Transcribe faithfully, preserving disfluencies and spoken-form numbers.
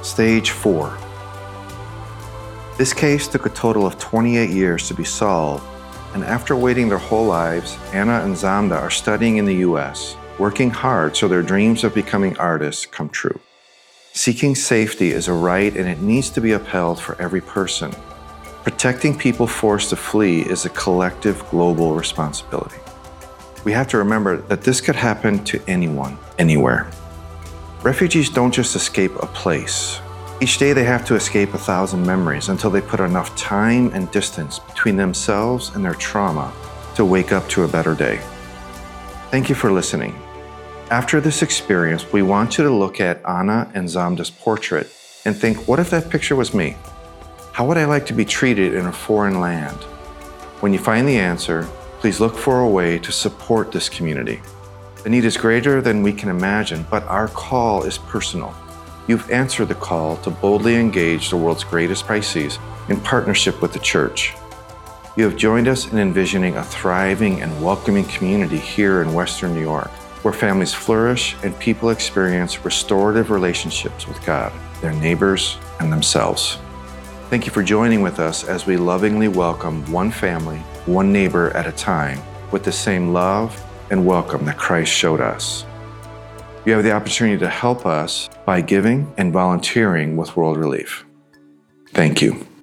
Stage four. This case took a total of twenty-eight years to be solved, and after waiting their whole lives, Anna and Zamda are studying in the U S, working hard so their dreams of becoming artists come true. Seeking safety is a right and it needs to be upheld for every person. Protecting people forced to flee is a collective global responsibility. We have to remember that this could happen to anyone, anywhere. Refugees don't just escape a place. Each day they have to escape a thousand memories until they put enough time and distance between themselves and their trauma to wake up to a better day. Thank you for listening. After this experience, we want you to look at Anna and Zamda's portrait and think, what if that picture was me? How would I like to be treated in a foreign land? When you find the answer, please look for a way to support this community. The need is greater than we can imagine, but our call is personal. You've answered the call to boldly engage the world's greatest crises in partnership with the church. You have joined us in envisioning a thriving and welcoming community here in Western New York, where families flourish and people experience restorative relationships with God, their neighbors, and themselves. Thank you for joining with us as we lovingly welcome one family, one neighbor at a time, with the same love and welcome that Christ showed us. You have the opportunity to help us by giving and volunteering with World Relief. Thank you.